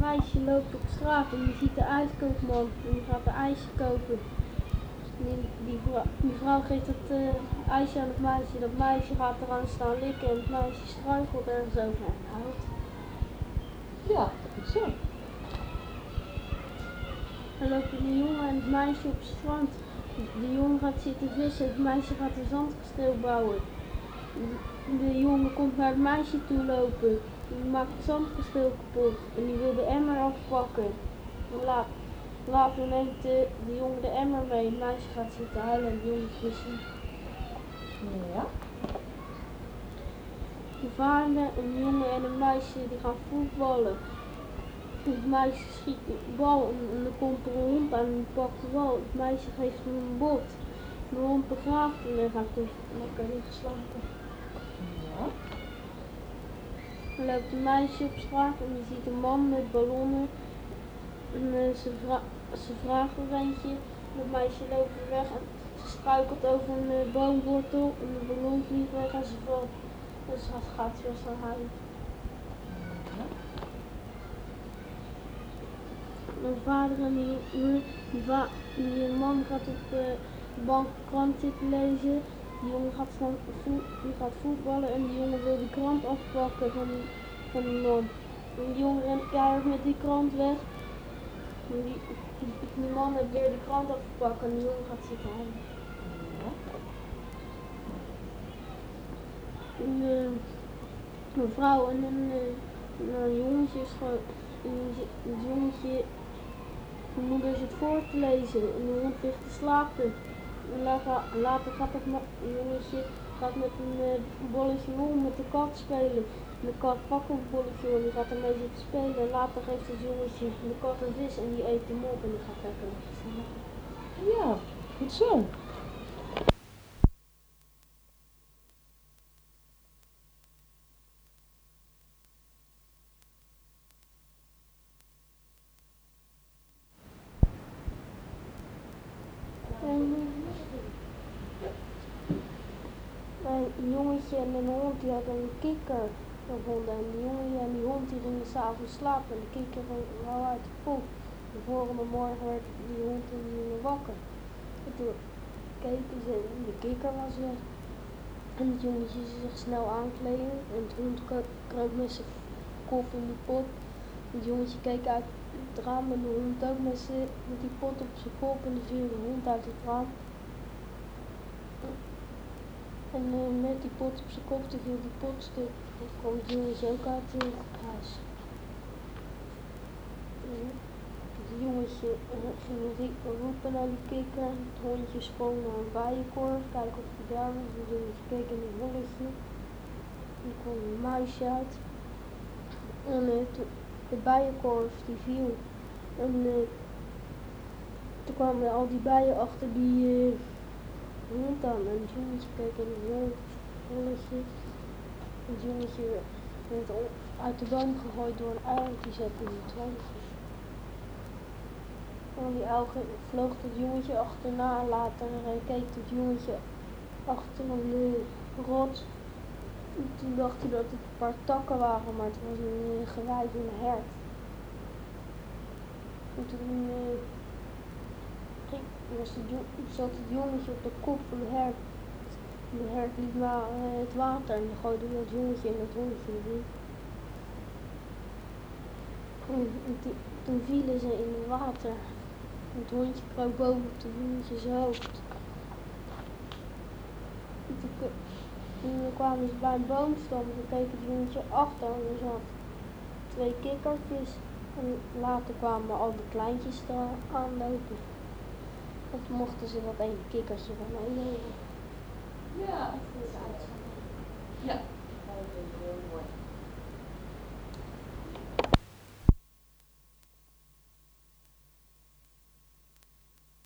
meisje loopt op straat en die ziet de ijskoopman en die gaat een ijsje kopen. Die vrouw geeft het ijsje aan het meisje, dat meisje gaat eraan staan likken en het meisje struikelt ergens over en huilt. Ja, goed zo. Dan lopen de jongen en het meisje op het strand. De jongen gaat zitten vissen, het meisje gaat een zandkasteel bouwen. De jongen komt naar het meisje toe lopen. Die maakt het zandkasteel kapot en die wil de emmer afpakken. Later neemt de jongen de emmer mee. Het meisje gaat zitten huilen en de jongen vissen. Ja. De vader, een jongen en een meisje die gaan voetballen. Het meisje schiet de bal en er komt er een hond aan en die pakt de bal. Het meisje geeft hem een bot. De hond begraaft hem en gaat lekker liggen slapen. Ja. Dan loopt een meisje op straat en die ziet een man met ballonnen. En ze vraagt er eentje. Het meisje loopt er weg en ze struikelt over een boomwortel en de ballon vliegt weg en ze valt. Dus gaat ze weer staan huilen. Mijn vader en die man gaat op de bank krant zitten lezen. Die jongen gaat voetballen en die jongen wil die krant afpakken van die man. En die jongen rent keihard met die krant weg. En die man heeft weer de krant afgepakt en die jongen gaat zitten huilen. Een vrouw en een jongetje is gewoon. Het jongetje, de moeder zit voor te lezen en de hond ligt te slapen. En later gaat het jongetje met een bolletje wol met de kat spelen. En de kat pakt een bolletje wol en die gaat ermee zitten spelen. En later geeft het jongetje de kat een vis en die eet hem op en die gaat lekker liggen slapen. Ja, goed zo. Een jongetje en een hond die hadden een kikker gevonden en die jongen en die hond die gingen s'avonds slapen en de kikker wou uit de poep. De volgende morgen werd die hond en die jongen wakker. En toen keken ze en de kikker was weg. En het jongetje zich snel aankleden en het hond kroop met zijn kop in die pot. Het jongetje keek uit het raam en de hond ook met die pot op zijn kop en dan viel de hond uit het raam. En met die pot op zijn kop, toen viel die pot stuk. En kwam het jongetje ook uit het huis. Het jongetje ging roepen naar die kikker. Het hondje sprong naar een bijenkorf, kijken of hij daar was. Het jongetje keek in een holletje. Er kwam een muisje uit. En de bijenkorf die viel. En toen kwamen al die bijen achter die hond aan en het jongetje keek in een holletje. Het jongetje werd uit de boom gegooid door een uil die zat in het holletje. En die uil vloog het jongetje achterna en later keek het jongetje achter een rots. En toen dacht hij dat het een paar takken waren, maar het was een gewei van een hert. En toen zat het jongetje op de kop van de hert. De hert liep naar het water en dan gooide dat jongetje en dat hondje erin. En toen vielen ze in het water. Het hondje kroop boven op het jongetjes hoofd. En toen kwamen ze bij een boomstam en toen keek het jongetje achter en er zaten 2 kikkertjes. En later kwamen al die kleintjes daar aanlopen. En toen mochten ze dat ene kikkertje van mij nemen. Ja,